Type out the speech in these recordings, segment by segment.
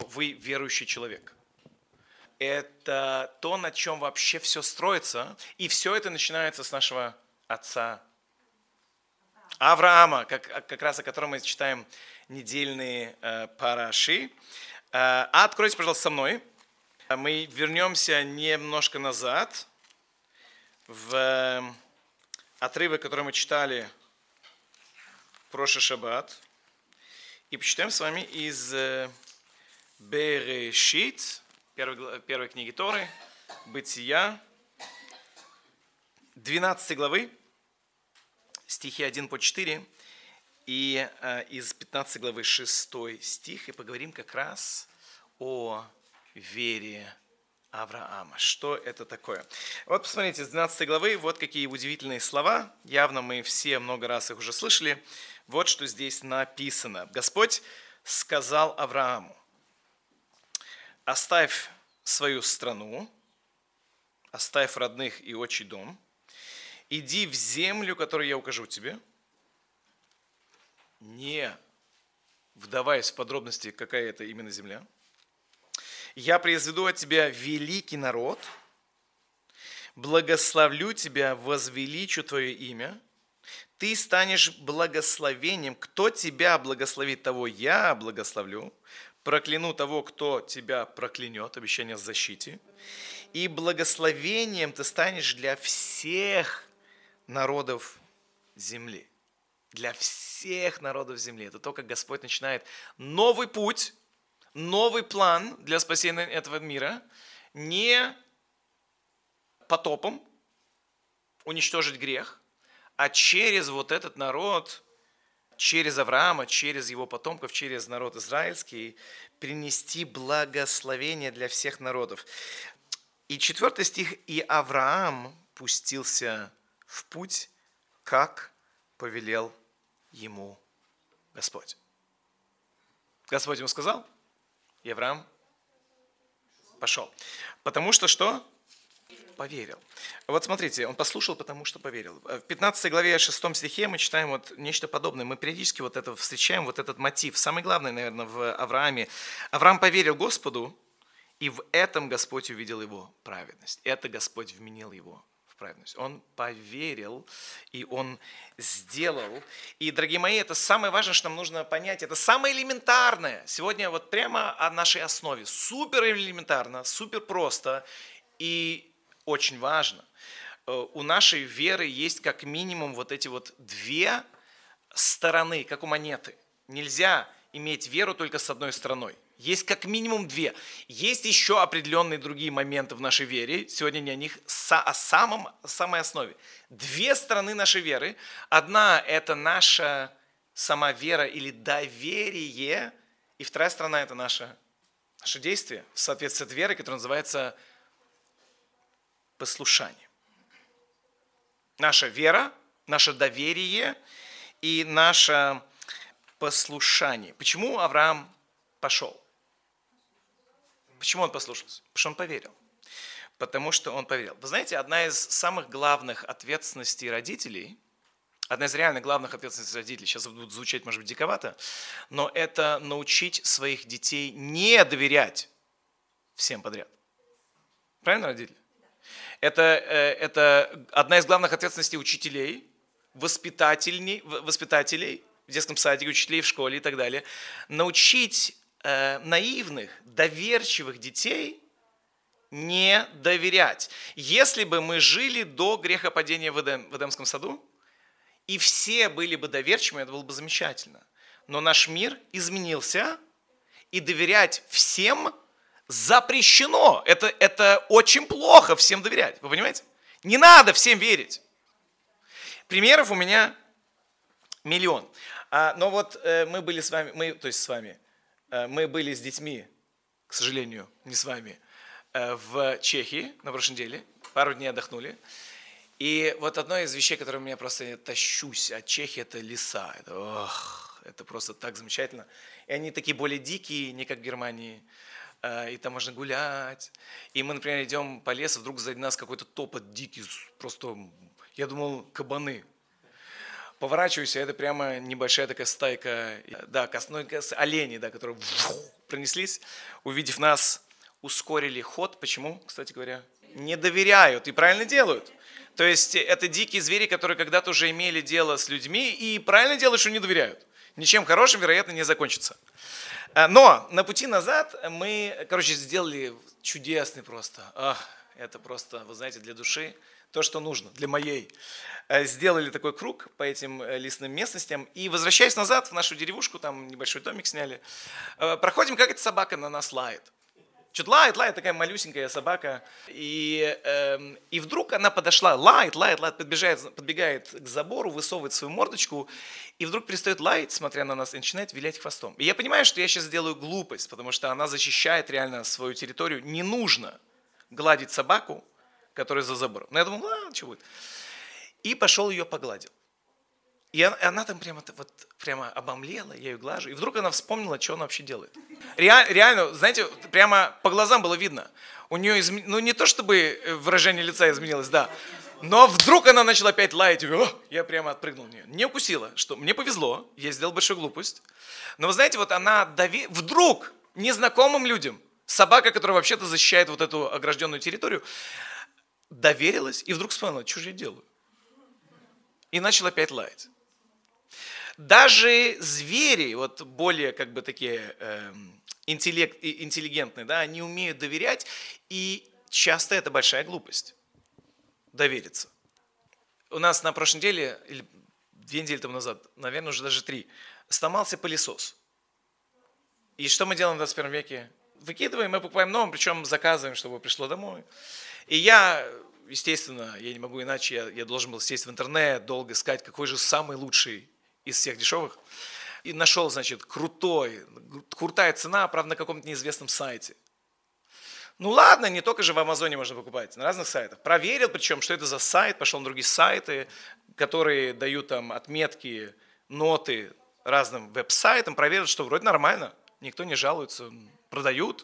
вы верующий человек. Это то, на чем вообще все строится. И все это начинается с нашего отца Авраама, как раз о котором мы читаем недельные параши. Откройте, пожалуйста, со мной. Мы вернемся немножко назад в отрывок, который мы читали в прошлый шаббат. И почитаем с вами из Берешит, первой книги Торы, Бытия, 12 главы, стихи 1 по 4, и из 15 главы 6 стих, и поговорим как раз о вере Авраама. Что это такое? Вот посмотрите, с 12 главы, вот какие удивительные слова. Явно мы все много раз их уже слышали. Вот что здесь написано. Господь сказал Аврааму: оставь свою страну, оставь родных и отчий дом, иди в землю, которую я укажу тебе, не вдаваясь в подробности, какая это именно земля. Я произведу от тебя великий народ, благословлю тебя, возвеличу твое имя, ты станешь благословением. Кто тебя благословит, того я благословлю. Прокляну того, кто тебя проклянет, обещание о защите. И благословением ты станешь для всех народов земли. Для всех народов земли. Это то, как Господь начинает новый путь, новый план для спасения этого мира. Не потопом уничтожить грех, а через вот этот народ, через Авраама, через его потомков, через народ израильский, принести благословение для всех народов. И 4 стих: «И Авраам пустился в путь, как повелел ему Господь». Господь ему сказал, и Авраам пошел. Потому что что? Поверил. Вот смотрите, он послушал, потому что поверил. В 15 главе 6 стихе мы читаем вот нечто подобное. Мы периодически вот это встречаем, вот этот мотив. Самый главный, наверное, в Аврааме. Авраам поверил Господу, и в этом Господь увидел его праведность. Это Господь вменил его в праведность. Он поверил, и он сделал. И, дорогие мои, это самое важное, что нам нужно понять. Это самое элементарное. Сегодня вот прямо о нашей основе. Супер элементарно, супер просто и очень важно. У нашей веры есть как минимум вот эти вот две стороны, как у монеты. Нельзя иметь веру только с одной стороной. Есть как минимум две. Есть еще определенные другие моменты в нашей вере. Сегодня не о них, о самой основе. Две стороны нашей веры. Одна – это наша сама вера или доверие. И вторая сторона – это наше действие в соответствии с верой, которая называется послушание. Наша вера, наше доверие и наше послушание. Почему Авраам пошел? Почему он послушался? Потому что он поверил. Потому что он поверил. Вы знаете, одна из самых главных ответственностей родителей, одна из реально главных ответственностей родителей, сейчас будет звучать, может быть, диковато, но это научить своих детей не доверять всем подряд. Правильно, родители? Это одна из главных ответственностей учителей, воспитателей в детском садике, учителей в школе и так далее. Научить наивных, доверчивых детей не доверять. Если бы мы жили до грехопадения в Эдемском саду, и все были бы доверчивыми, это было бы замечательно. Но наш мир изменился, и доверять всем запрещено. Это очень плохо всем доверять. Вы понимаете? Не надо всем верить. Примеров у меня миллион. Но вот мы были с вами, мы были с детьми, к сожалению, не с вами, в Чехии на прошлой неделе. Пару дней отдохнули. И вот одно из вещей, которые меня просто тащусь от Чехии, это леса. Это просто так замечательно. И они такие более дикие, не как в Германии. И там можно гулять. И мы, например, идем по лесу, вдруг сзади нас какой-то топот дикий, просто, я думал, кабаны. Поворачиваюсь, а это прямо небольшая такая стайка, да, оленей, да, которые пронеслись, увидев нас, ускорили ход. Почему, кстати говоря? Не доверяют и правильно делают. То есть это дикие звери, которые когда-то уже имели дело с людьми и правильно делают, что не доверяют. Ничем хорошим, вероятно, не закончится. Но на пути назад мы, сделали чудесный просто. Это просто, вы знаете, для души то, что нужно, для моей. Сделали такой круг по этим лесным местностям. И возвращаясь назад в нашу деревушку, там небольшой домик сняли, проходим, как эта собака на нас лает. Что-то лает, такая малюсенькая собака. И вдруг она подошла, лает, подбегает к забору, высовывает свою мордочку, и вдруг перестает лаять, смотря на нас, и начинает вилять хвостом. И я понимаю, что я сейчас сделаю глупость, потому что она защищает реально свою территорию. Не нужно гладить собаку, которая за забором. Но я думал, ладно, что будет. И пошел ее погладил. И она там прямо обомлела, я ее глажу. И вдруг она вспомнила, что она вообще делает. Реально, знаете, прямо по глазам было видно. У нее, не то чтобы выражение лица изменилось, да, но вдруг она начала опять лаять. Я прямо отпрыгнул в нее. Не укусила, что мне повезло, я сделал большую глупость. Но вы знаете, она вдруг незнакомым людям, собака, которая вообще-то защищает вот эту огражденную территорию, доверилась и вдруг вспомнила, что же я делаю. И начала опять лаять. Даже звери, более такие интеллигентные, да, они умеют доверять, и часто это большая глупость. Довериться. У нас на прошлой неделе, или 2 недели тому назад, наверное, уже даже 3, сломался пылесос. И что мы делаем в 21 веке? Выкидываем, мы покупаем новый, причем заказываем, чтобы пришло домой. И я, естественно, я не могу иначе, я должен был сесть в интернет, долго искать, какой же самый лучший из всех дешевых. И нашел, крутая цена, правда, на каком-то неизвестном сайте. Ну ладно, не только же в Амазоне можно покупать, на разных сайтах. Проверил, причем, что это за сайт, пошел на другие сайты, которые дают там отметки, ноты разным веб-сайтам, проверил, что вроде нормально, никто не жалуется, продают.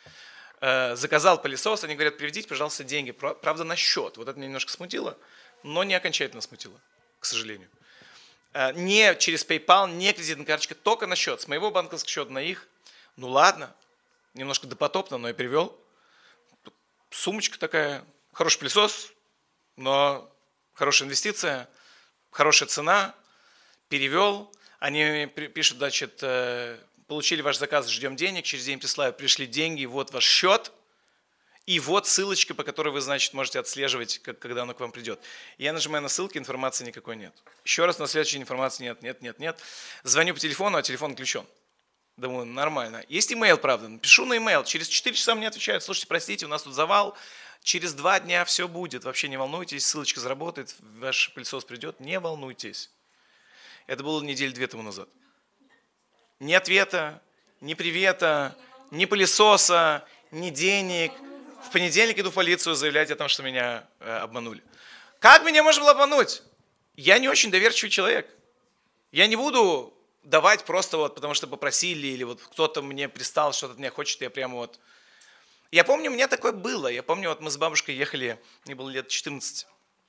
Заказал пылесос, они говорят, приведите, пожалуйста, деньги, правда, на счет. Вот это меня немножко смутило, но не окончательно смутило, к сожалению. Не через PayPal, не кредитная карточка, только на счет. С моего банковского счета на их. Ну ладно, немножко допотопно, но я привел. Сумочка такая, хороший пылесос, но хорошая инвестиция, хорошая цена. Перевел. Они пишут, получили ваш заказ, ждем денег, через день присылают, пришли деньги, вот ваш счет. И вот ссылочка, по которой вы, можете отслеживать, когда оно к вам придет. Я нажимаю на ссылки, информации никакой нет. Еще раз, на следующей информации нет. Звоню по телефону, а телефон отключен. Думаю, нормально. Есть имейл, правда. Пишу на имейл. Через 4 часа мне отвечают, слушайте, простите, у нас тут завал. Через 2 дня все будет. Вообще не волнуйтесь, ссылочка заработает, ваш пылесос придет. Не волнуйтесь. Это было 2 недели тому назад. Ни ответа, ни привета, ни пылесоса, ни денег. В понедельник иду в полицию заявлять о том, что меня обманули. Как меня можно было обмануть? Я не очень доверчивый человек. Я не буду давать просто потому что попросили, или кто-то мне пристал, что-то от меня хочет, я прямо Я помню, у меня такое было. Я помню, мы с бабушкой ехали, мне было лет 14,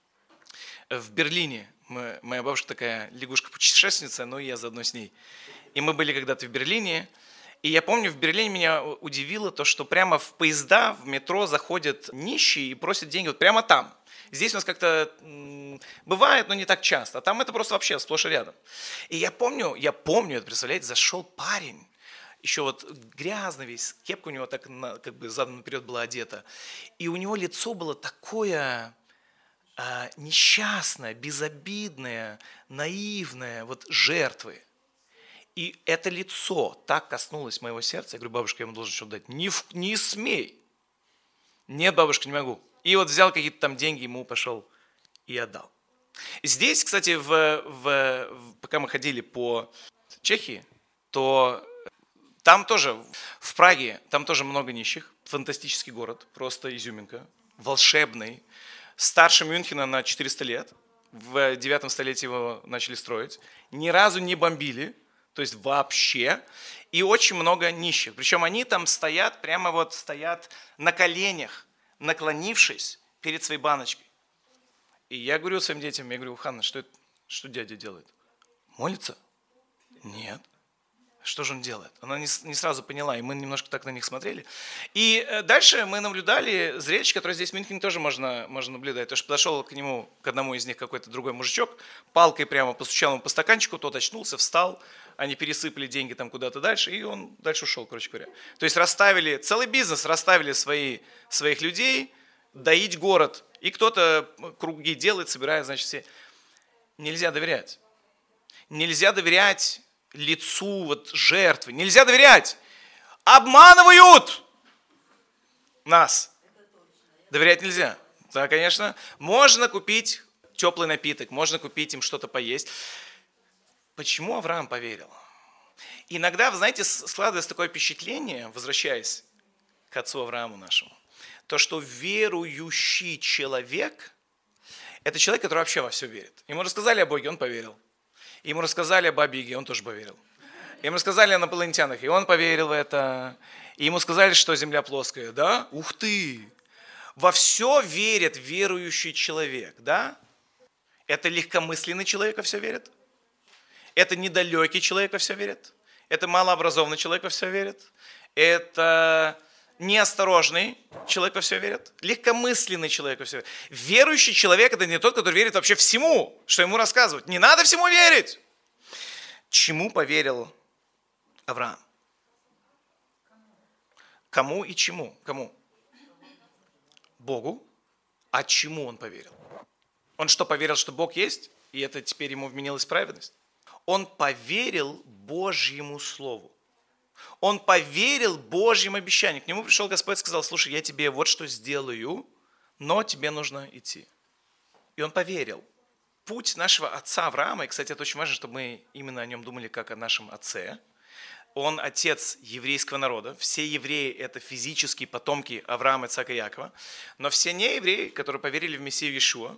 в Берлине. Моя бабушка такая лягушка-путешественница, но и я заодно с ней. И мы были когда-то в Берлине. И я помню, в Берлине меня удивило то, что прямо в поезда, в метро заходят нищие и просят деньги прямо там. Здесь у нас как-то бывает, но не так часто. А там это просто вообще сплошь и рядом. И я помню, представляете, зашел парень, еще грязный весь, кепка у него так задом наперед была одета. И у него лицо было такое несчастное, безобидное, наивное, жертвы. И это лицо так коснулось моего сердца. Я говорю, бабушка, я ему должен что-то дать. Не смей. Нет, бабушка, не могу. И взял какие-то там деньги, ему пошел и отдал. Здесь, кстати, пока мы ходили по Чехии, то там тоже, в Праге, там тоже много нищих. Фантастический город, просто изюминка. Волшебный. Старше Мюнхена на 400 лет. В 9 столетии его начали строить. Ни разу не бомбили. То есть вообще. И очень много нищих. Причем они там стоят, стоят на коленях, наклонившись перед своей баночкой. И я говорю своим детям, Ханна, что это? Что дядя делает? Молится? Нет. Что же он делает? Она не сразу поняла, и мы немножко так на них смотрели. И дальше мы наблюдали зрелище, которое здесь в Мюнхене тоже можно наблюдать. Потому что подошел к одному из них какой-то другой мужичок, палкой прямо постучал ему по стаканчику, тот очнулся, встал, они пересыпали деньги там куда-то дальше, и он дальше ушел, короче говоря. То есть расставили, целый бизнес расставили своих людей, доить город. И кто-то круги делает, собирает, значит, все. Нельзя доверять. Нельзя доверять лицу жертвы. Нельзя доверять. Обманывают нас. Доверять нельзя. Да, конечно. Можно купить теплый напиток, можно купить им что-то поесть. Почему Авраам поверил? Иногда, вы знаете, складывается такое впечатление, возвращаясь к отцу Аврааму нашему, то, что верующий человек – это человек, который вообще во все верит. Ему рассказали о Боге, он поверил. Ему рассказали о Бабе Яге, он тоже поверил. Ему рассказали о инопланетянах, и он поверил в это. И ему сказали, что Земля плоская. Да? Ух ты! Во все верит верующий человек. Да? Это легкомысленный человек во все верит. Это недалекий человек во все верит. Это малообразованный человек во все верит. Это неосторожный человек во все верит. Легкомысленный человек во все верит. Верующий человек – это не тот, который верит вообще всему, что ему рассказывают. Не надо всему верить. Чему поверил Авраам? Кому и чему? Кому? Богу. А чему он поверил? Он что, поверил, что Бог есть? И это теперь ему вменилась праведность? Он поверил Божьему Слову. Он поверил Божьим обещаниям. К нему пришел Господь и сказал: слушай, я тебе вот что сделаю, но тебе нужно идти. И он поверил. Путь нашего отца Авраама, и, кстати, это очень важно, чтобы мы именно о нем думали как о нашем отце. Он отец еврейского народа. Все евреи – это физические потомки Авраама, Ицхака и Якова. Но все неевреи, которые поверили в Мессию Иешуа,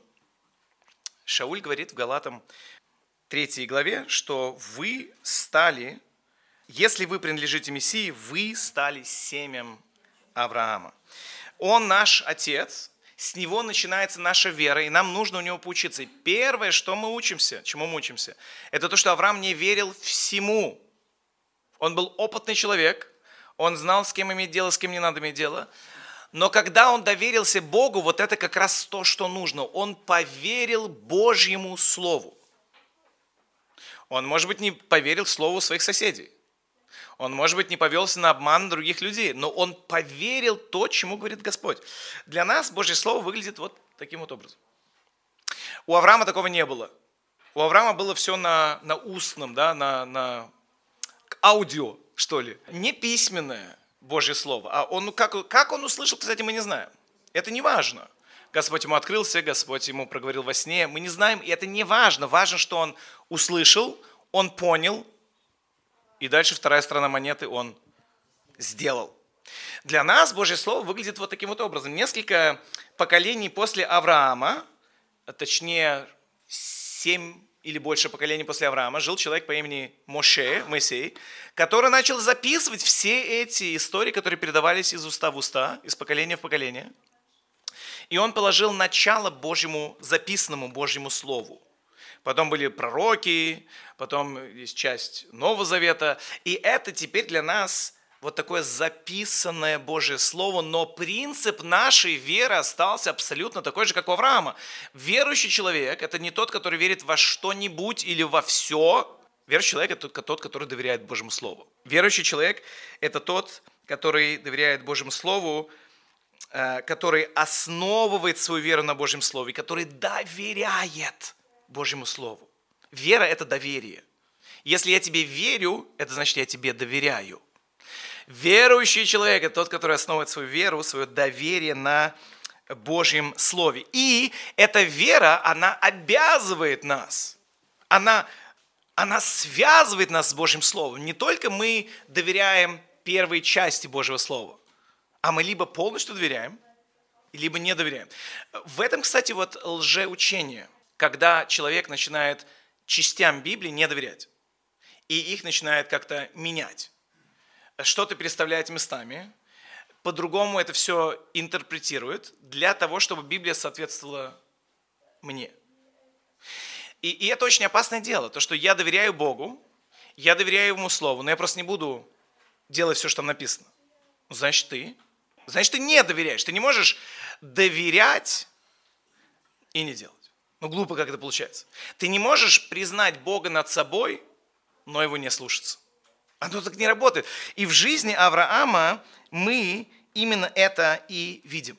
Шауль говорит в Галатам 3 главе, что вы стали, если вы принадлежите Мессии, вы стали семем Авраама. Он наш отец, с него начинается наша вера, и нам нужно у него поучиться. И первое, что мы учимся, чему мы учимся, это то, что Авраам не верил всему. Он был опытный человек, он знал, с кем иметь дело, с кем не надо иметь дело. Но когда он доверился Богу, вот это как раз то, что нужно. Он поверил Божьему Слову. Он, может быть, не поверил Слову своих соседей. Он, может быть, не повелся на обман других людей, но он поверил то, чему говорит Господь. Для нас Божье Слово выглядит вот таким вот образом. У Авраама такого не было. У Авраама было все на устном, да, на аудио, что ли. Не письменное Божье Слово. А он, как он услышал, кстати, мы не знаем. Это не важно. Господь ему открылся, Господь ему проговорил во сне. Мы не знаем, и это не важно. Важно, что он услышал, он понял, и дальше вторая сторона монеты он сделал. Для нас Божье Слово выглядит вот таким вот образом. Несколько поколений после Авраама, точнее 7 или больше поколений после Авраама, жил человек по имени Моисей, который начал записывать все эти истории, которые передавались из уста в уста, из поколения в поколение. И он положил начало Божьему, записанному Божьему Слову. Потом были пророки, потом есть часть Нового Завета. И это теперь для нас вот такое записанное Божье Слово, но принцип нашей веры остался абсолютно такой же, как у Авраама. Верующий человек – это не тот, который верит во что-нибудь или во все. Верующий человек – это тот, который доверяет Божьему Слову. Верующий человек – это тот, который доверяет Божьему Слову, который основывает свою веру на Божьем Слове, который доверяет Божьему Слову. Вера – это доверие. Если я тебе верю, это значит, я тебе доверяю. Верующий человек – это тот, который основывает свою веру, свое доверие на Божьем Слове. И эта вера, она обязывает нас. Она связывает нас с Божьим Словом. Не только мы доверяем первой части Божьего Слова, а мы либо полностью доверяем, либо не доверяем. В этом, кстати, вот лжеучение. Когда человек начинает частям Библии не доверять, и их начинает как-то менять, что-то переставляет местами, по-другому это все интерпретирует для того, чтобы Библия соответствовала мне. И это очень опасное дело, то, что я доверяю Богу, я доверяю Ему Слову, но я просто не буду делать все, что там написано. Значит, ты не доверяешь. Ты не можешь доверять и не делать. Глупо, как это получается. Ты не можешь признать Бога над собой, но Его не слушаться. Оно так не работает. И в жизни Авраама мы именно это и видим.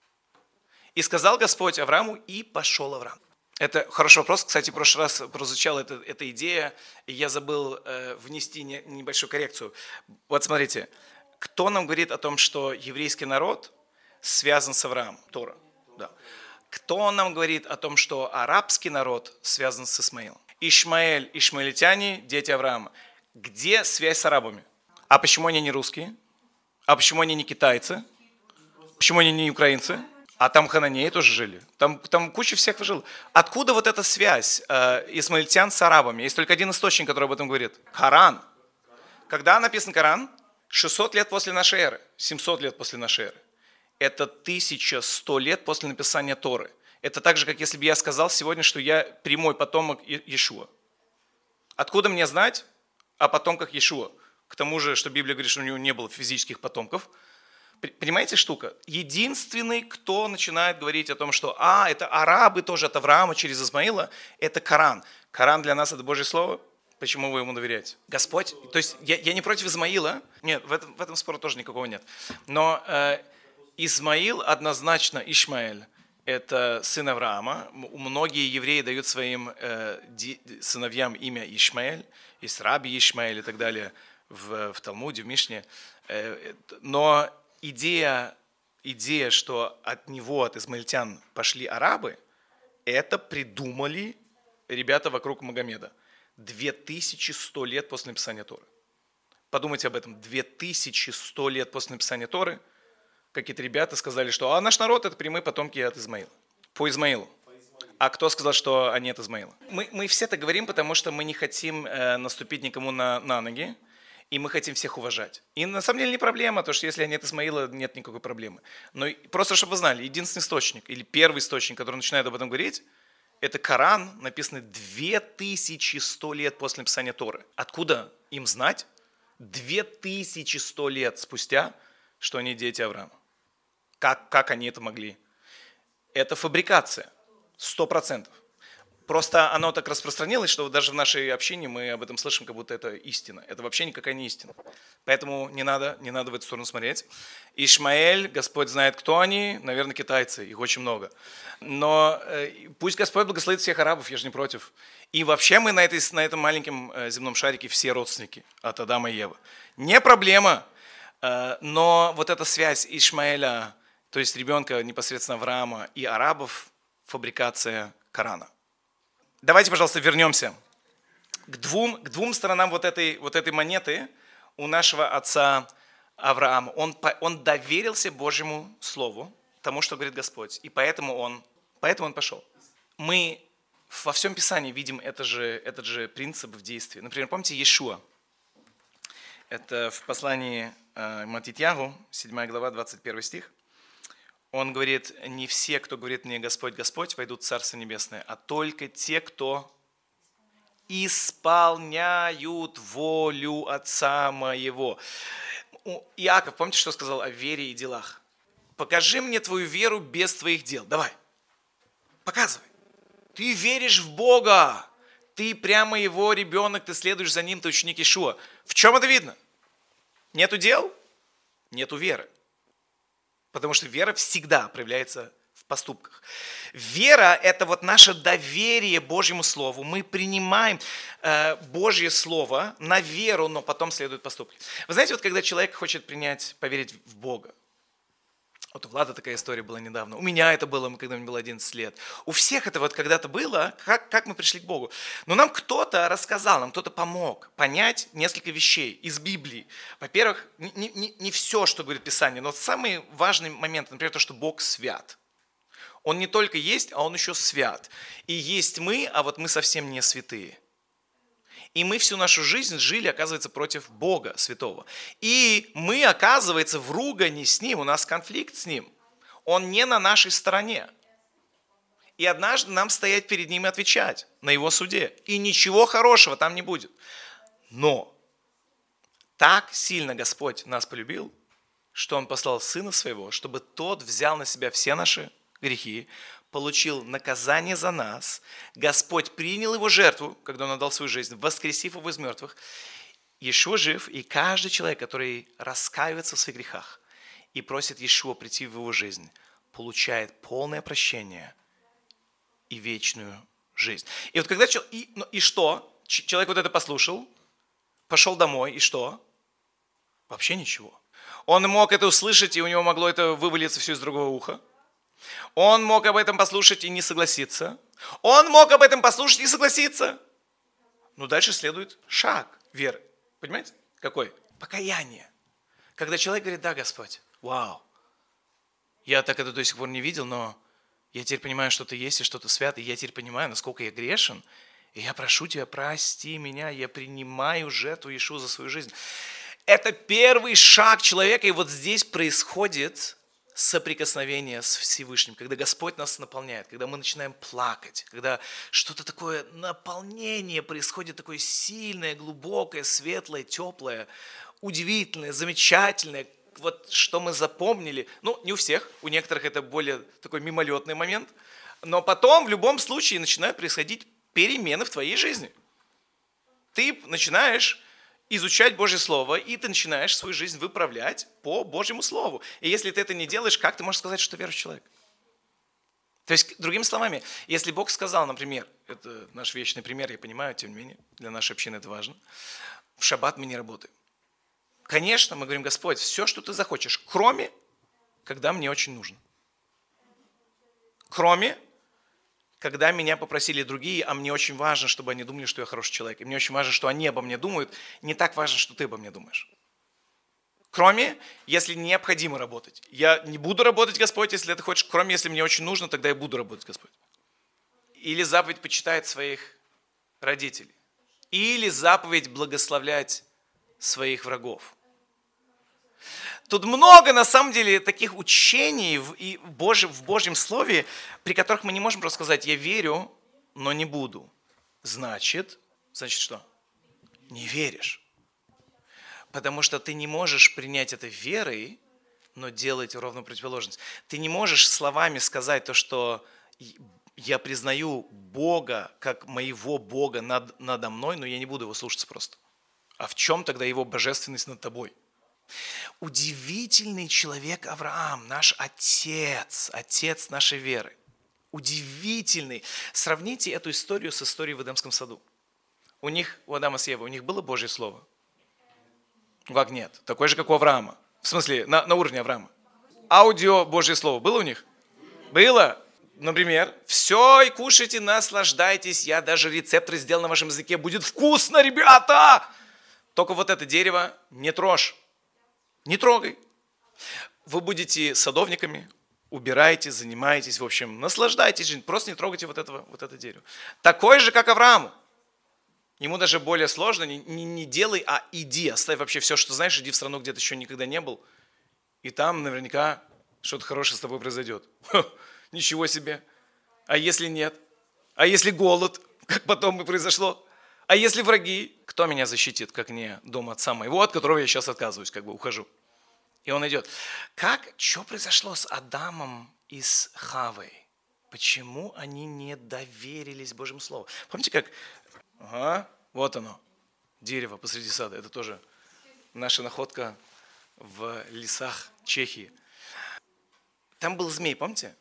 И сказал Господь Аврааму, и пошел Авраам. Это хороший вопрос. Кстати, в прошлый раз прозвучала эта идея, и я забыл внести небольшую коррекцию. Вот смотрите, кто нам говорит о том, что еврейский народ связан с Авраамом? Тора. Да. Кто нам говорит о том, что арабский народ связан с Исмаилом? Ишмаэль, ишмаэлитяне, дети Авраама. Где связь с арабами? А почему они не русские? А почему они не китайцы? Почему они не украинцы? А там хананеи тоже жили. Там куча всех жил. Откуда вот эта связь исмаильтян с арабами? Есть только один источник, который об этом говорит. Коран. Когда написан Коран? 600 лет после нашей эры. 700 лет после нашей эры. Это 1100 лет после написания Торы. Это так же, как если бы я сказал сегодня, что я прямой потомок Иешуа. Откуда мне знать о потомках Иешуа? К тому же, что Библия говорит, что у него не было физических потомков. Понимаете штука? Единственный, кто начинает говорить о том, что это арабы тоже от Авраама через Исмаила, это Коран. Коран для нас это Божье Слово. Почему вы ему доверяете? Господь, то есть я не против Измаила, нет, в этом спора тоже никакого нет. Но Измаил однозначно Ишмаэль. Это сын Авраама. Многие евреи дают своим сыновьям имя Ишмаэль. Есть раби Ишмаэль и так далее в Талмуде, в Мишне. Но идея, что от него, от измаильтян, пошли арабы, это придумали ребята вокруг Магомеда. 2100 лет после написания Торы. Подумайте об этом. 2100 лет после написания Торы какие-то ребята сказали, что наш народ это прямые потомки от Измаила. По Измаилу. А кто сказал, что они от Измаила? Мы все это говорим, потому что мы не хотим наступить никому на ноги. И мы хотим всех уважать. И на самом деле не проблема, то что если нет Исмаила, нет никакой проблемы. Но просто, чтобы вы знали, единственный источник, или первый источник, который начинает об этом говорить, это Коран, написанный 2100 лет после написания Торы. Откуда им знать 2100 лет спустя, что они дети Авраама? Как они это могли? Это фабрикация, 100%. Просто оно так распространилось, что даже в нашей общине мы об этом слышим, как будто это истина. Это вообще никакая не истина. Поэтому не надо в эту сторону смотреть. Ишмаэль, Господь знает, кто они, наверное, китайцы, их очень много. Но пусть Господь благословит всех арабов, я же не против. И вообще мы на этом маленьком земном шарике все родственники от Адама и Евы. Не проблема, но вот эта связь Ишмаэля, то есть ребенка непосредственно Авраама и арабов, фабрикация Корана. Давайте, пожалуйста, вернемся к двум сторонам вот этой монеты у нашего отца Авраама. Он доверился Божьему Слову, тому, что говорит Господь, и поэтому он пошел. Мы во всем Писании видим этот же принцип в действии. Например, помните Иешуа? Это в послании Матитьягу, 7 глава, 21 стих. Он говорит, не все, кто говорит мне Господь, Господь, войдут в Царство Небесное, а только те, кто исполняют волю Отца моего. Иаков, помните, что сказал о вере и делах? Покажи мне твою веру без твоих дел. Давай, показывай. Ты веришь в Бога. Ты прямо его ребенок, ты следуешь за ним, ты ученик Иешуа. В чем это видно? Нету дел? Нету веры. Потому что вера всегда проявляется в поступках. Вера – это вот наше доверие Божьему Слову. Мы принимаем Божье Слово на веру, но потом следуют поступки. Вы знаете, вот когда человек хочет поверить в Бога, вот у Влада такая история была недавно, у меня это было, когда мне было 11 лет. У всех это вот когда-то было, как мы пришли к Богу. Но нам кто-то рассказал, нам кто-то помог понять несколько вещей из Библии. Во-первых, не все, что говорит Писание, но самый важный момент, например, то, что Бог свят. Он не только есть, а Он еще свят. И есть мы, а вот мы совсем не святые. И мы всю нашу жизнь жили, оказывается, против Бога святого. И мы, оказывается, в ругани с Ним, у нас конфликт с Ним. Он не на нашей стороне. И однажды нам стоять перед Ним и отвечать на Его суде. И ничего хорошего там не будет. Но так сильно Господь нас полюбил, что Он послал Сына Своего, чтобы Тот взял на себя все наши грехи, получил наказание за нас. Господь принял Его жертву, когда Он отдал свою жизнь, воскресив Его из мертвых. Иешуа жив, и каждый человек, который раскаивается в своих грехах и просит Иешуа прийти в его жизнь, получает полное прощение и вечную жизнь. И вот когда и что? Человек вот это послушал, пошел домой, и что? Вообще ничего. Он мог это услышать, и у него могло это вывалиться все из другого уха. Он мог об этом послушать и не согласиться. Он мог об этом послушать и согласиться. Но дальше следует шаг веры. Понимаете? Какой? Покаяние. Когда человек говорит: да, Господь, вау, я так это до сих пор не видел, но я теперь понимаю, что Ты есть и что Ты свят, и я теперь понимаю, насколько я грешен, и я прошу Тебя, прости меня, я принимаю жертву Иешуа за свою жизнь. Это первый шаг человека, и вот здесь происходит соприкосновение с Всевышним, когда Господь нас наполняет, когда мы начинаем плакать, когда что-то такое наполнение происходит, такое сильное, глубокое, светлое, теплое, удивительное, замечательное, вот что мы запомнили. Ну, не у всех, у некоторых это более такой мимолетный момент, но потом в любом случае начинают происходить перемены в твоей жизни. Ты начинаешь изучать Божье Слово, и ты начинаешь свою жизнь выправлять по Божьему Слову. И если ты это не делаешь, как ты можешь сказать, что ты верующий человек? То есть, другими словами, если Бог сказал, например, это наш вечный пример, я понимаю, тем не менее, для нашей общины это важно, в шаббат мы не работаем. Конечно, мы говорим: Господь, все, что Ты захочешь, кроме, когда мне очень нужно. Кроме, когда меня попросили другие, а мне очень важно, чтобы они думали, что я хороший человек. И мне очень важно, что они обо мне думают. Не так важно, что ты обо мне думаешь. Кроме, если необходимо работать. Я не буду работать, Господь, если ты хочешь. Кроме, если мне очень нужно, тогда я буду работать, Господь. Или заповедь почитать своих родителей. Или заповедь благословлять своих врагов. Тут много, на самом деле, таких учений в Божьем Слове, при которых мы не можем просто сказать: я верю, но не буду. Значит что? Не веришь. Потому что ты не можешь принять это верой, но делать ровно противоположность. Ты не можешь словами сказать то, что я признаю Бога как моего Бога надо мной, но я не буду Его слушаться просто. А в чем тогда Его божественность над тобой? Удивительный человек Авраам, наш отец нашей веры. Удивительный. Сравните эту историю с историей в Эдемском саду. У Адама с Евой, у них было Божье Слово? Ну как нет? Такое же, как у Авраама. В смысле, на уровне Авраама. Аудио Божье Слово было у них? Было. Например, все и кушайте, наслаждайтесь. Я даже рецепт сделал на вашем языке. Будет вкусно, ребята! Только вот это дерево не трожь. Не трогай. Вы будете садовниками, убирайте, занимаетесь, в общем, наслаждайтесь жизнью. Просто не трогайте вот это дерево. Такой же, как Аврааму. Ему даже более сложно. Не делай, а иди. Оставь вообще все, что знаешь, иди в страну, где ты еще никогда не был. И там наверняка что-то хорошее с тобой произойдет. Ничего себе. А если нет? А если голод, как потом и произошло? А если враги? Кто меня защитит, как не дом отца моего, от которого я сейчас отказываюсь, ухожу. И он идет. Что произошло с Адамом и с Хавой? Почему они не доверились Божьему Слову? Помните, как... вот оно, дерево посреди сада. Это тоже наша находка в лесах Чехии. Там был змей, помните?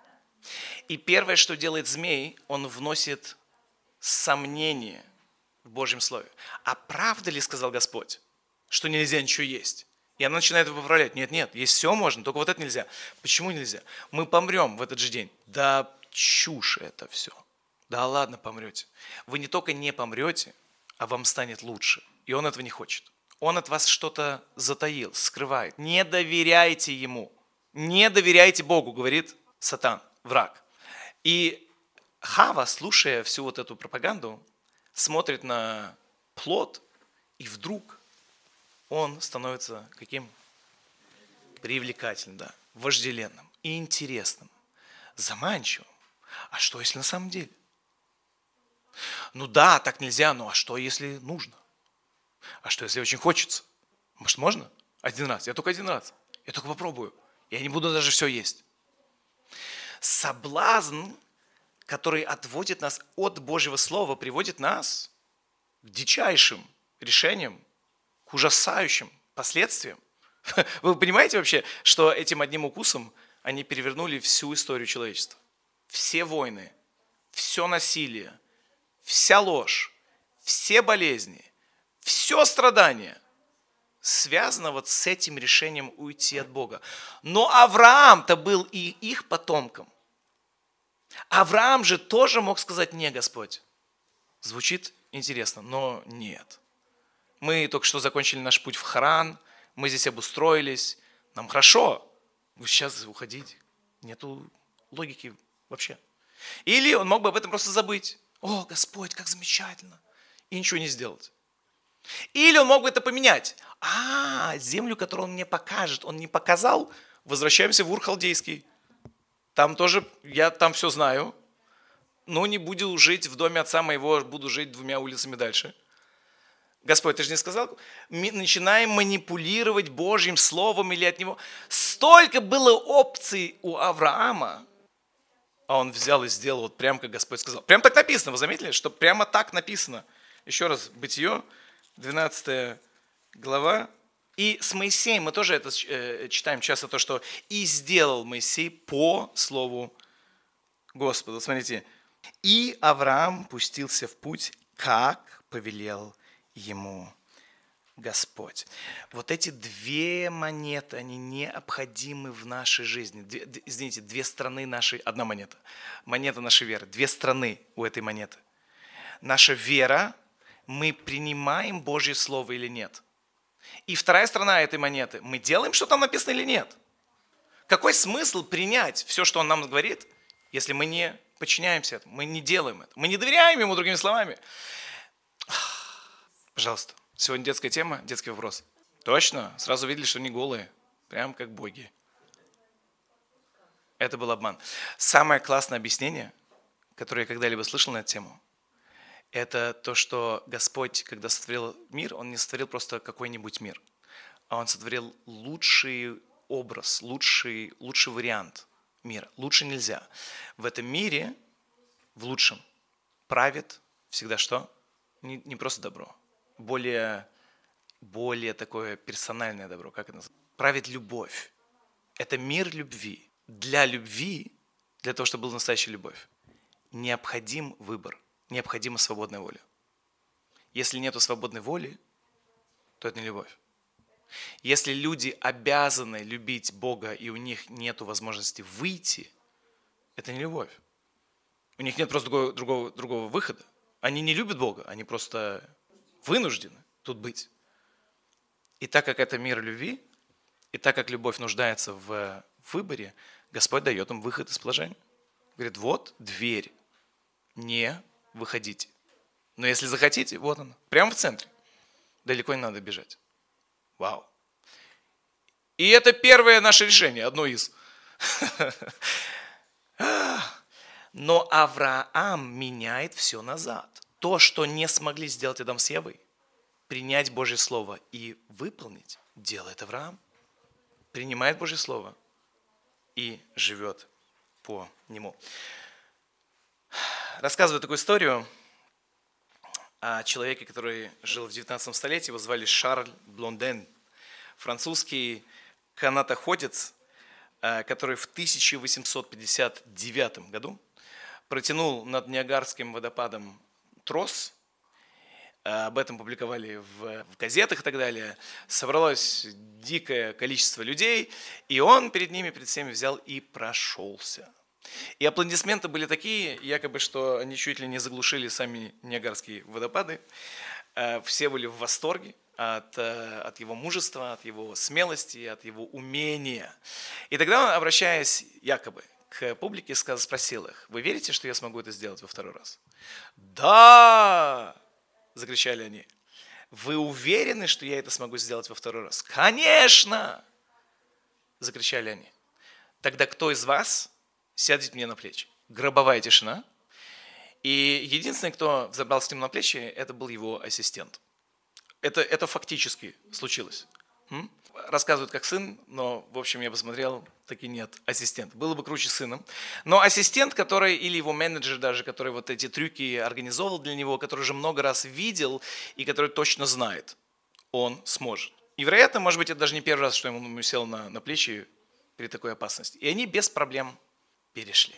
И первое, что делает змей, он вносит сомнение в Божьем Слове. А правда ли, сказал Господь, что нельзя ничего есть? И она начинает его поправлять. Нет, есть все можно, только вот это нельзя. Почему нельзя? Мы помрем в этот же день. Да чушь это все. Да ладно, помрете. Вы не только не помрете, а вам станет лучше. И он этого не хочет. Он от вас что-то затаил, скрывает. Не доверяйте ему. Не доверяйте Богу, говорит Сатан, враг. И Хава, слушая всю вот эту пропаганду, смотрит на плод, и вдруг он становится каким? Привлекательным, да, вожделенным и интересным, заманчивым. А что, если на самом деле? Ну да, так нельзя, но а что, если нужно? А что, если очень хочется? Может, можно? Один раз. Я только один раз. Я только попробую. Я не буду даже все есть. Соблазн, который отводит нас от Божьего Слова, приводит нас к дичайшим решениям, к ужасающим последствиям. Вы понимаете вообще, что этим одним укусом они перевернули всю историю человечества? Все войны, все насилие, вся ложь, все болезни, все страдание связано вот с этим решением уйти от Бога. Но Авраам-то был и их потомком. Авраам же тоже мог сказать: не, Господь. Звучит интересно, но нет. Мы только что закончили наш путь в Харан, мы здесь обустроились, нам хорошо. Сейчас уходить, нету логики вообще. Или он мог бы об этом просто забыть. О, Господь, как замечательно. И ничего не сделать. Или он мог бы это поменять. Землю, которую он мне покажет, он не показал, возвращаемся в Ур-Халдейский. Там тоже, я там все знаю, но не буду жить в доме отца моего, буду жить 2 улицами дальше. Господь, ты же не сказал? Начинаем манипулировать Божьим Словом или от Него. Столько было опций у Авраама, а он взял и сделал вот прям, как Господь сказал. Прям так написано, вы заметили, что прямо так написано. Еще раз, Бытие, 12 глава. И с Моисеем мы тоже это читаем часто, то, что «и сделал Моисей по слову Господа». Смотрите. «И Авраам пустился в путь, как повелел ему Господь». Вот эти 2 монеты, они необходимы в нашей жизни. 2 стороны нашей, 1 монета. Монета нашей веры. 2 стороны у этой монеты. Наша вера, мы принимаем Божье Слово или нет. И 2 сторона этой монеты, мы делаем, что там написано или нет. Какой смысл принять все, что он нам говорит, если мы не подчиняемся этому, мы не делаем это, мы не доверяем ему, другими словами. Пожалуйста, сегодня детская тема, детский вопрос. Точно? Сразу видели, что они голые, прям как боги. Это был обман. Самое классное объяснение, которое я когда-либо слышал на эту тему, это то, что Господь, когда сотворил мир, Он не сотворил просто какой-нибудь мир, а Он сотворил лучший образ, лучший вариант мира. Лучше нельзя. В этом мире, в лучшем, правит всегда что? Не просто добро. Более такое персональное добро. Как это называется? Правит любовь. Это мир любви. Для любви, для того, чтобы была настоящая любовь, необходим выбор. Необходима свободная воля. Если нет свободной воли, то это не любовь. Если люди обязаны любить Бога, и у них нет возможности выйти, это не любовь. У них нет просто другого выхода. Они не любят Бога, они просто вынуждены тут быть. И так как это мир любви, и так как любовь нуждается в выборе, Господь дает им выход из положения. Говорит, вот дверь, не выходите. Но если захотите, вот она, прямо в центре. Далеко не надо бежать. Вау. И это первое наше решение, одно из. Но Авраам меняет все назад. То, что не смогли сделать Адам с Евой, принять Божье Слово и выполнить, делает Авраам. Принимает Божье Слово и живет по нему. Рассказываю такую историю о человеке, который жил в 19 столетии. Его звали Шарль Блонден. Французский канатоходец, который в 1859 году протянул над Ниагарским водопадом трос. Об этом публиковали в газетах и так далее. Собралось дикое количество людей, и он перед всеми взял и прошелся. И аплодисменты были такие, якобы, что они чуть ли не заглушили сами Ниагарские водопады. Все были в восторге от его мужества, от его смелости, от его умения. И тогда он, обращаясь якобы к публике, спросил их: вы верите, что я смогу это сделать во 2 раз? Да! Закричали они. Вы уверены, что я это смогу сделать во 2 раз? Конечно! Закричали они. Тогда кто из вас сядет мне на плечи? гробовая тишина. И единственный, кто забрался к нему на плечи, это был его ассистент. Это фактически случилось. Рассказывают как сын, но, в общем, я посмотрел, таки нет, ассистент. Было бы круче сыном. Но ассистент, который, или его менеджер даже, который вот эти трюки организовал для него, который уже много раз видел и который точно знает, он сможет. И, вероятно, может быть, это даже не первый раз, что ему сел на плечи при такой опасности. И они без проблем перешли.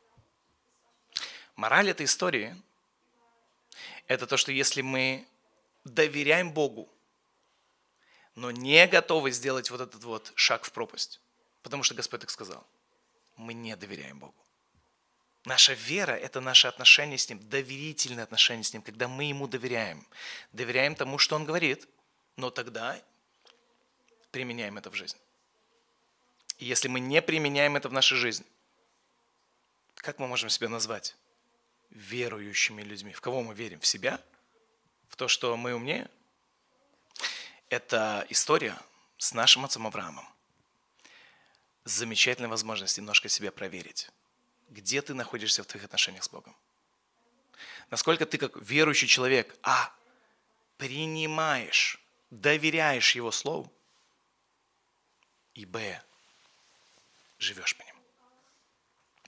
Мораль этой истории – это то, что если мы доверяем Богу, но не готовы сделать вот этот вот шаг в пропасть, потому что Господь так сказал, мы не доверяем Богу. Наша вера – это наше отношение с Ним, доверительное отношение с Ним, когда мы Ему доверяем тому, что Он говорит, но тогда применяем это в жизнь. И если мы не применяем это в нашу жизнь, как мы можем себя назвать? Верующими людьми. В кого мы верим? В себя? В то, что мы умнее? Это история с нашим отцом Авраамом. Замечательная возможность немножко себя проверить. Где ты находишься в твоих отношениях с Богом? Насколько ты как верующий человек, принимаешь, доверяешь Его Слову, и живешь по нему.